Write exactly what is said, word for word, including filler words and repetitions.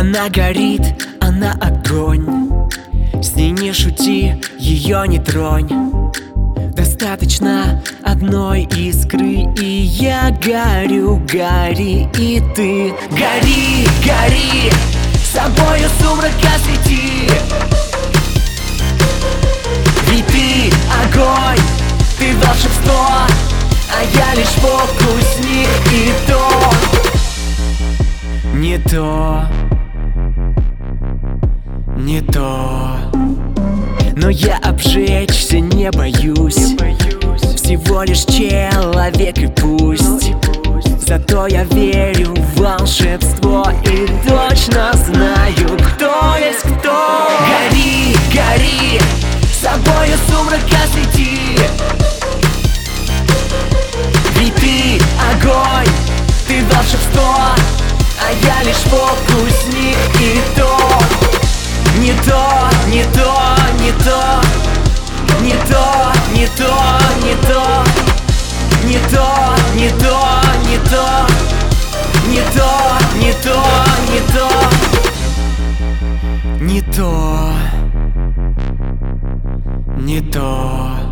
Она горит, она огонь. С ней не шути, ее не тронь. Достаточно одной искры, и я горю, гори и ты. Гори, гори, собою сумрак освети. Ведь ты огонь, ты волшебство, а я лишь фокусник, и то не то, не то. Но я обжечься не боюсь, всего лишь человек и пусть. Зато я верю в волшебство и точно знаю, кто есть кто. Гори, гори, собою сумрак освети. Ведь ты огонь, ты волшебство, а я лишь фокусник, и то не то, не то, не то, не то, не то, не то, не то, не то, не то, не то, не то, не то, не то, не то.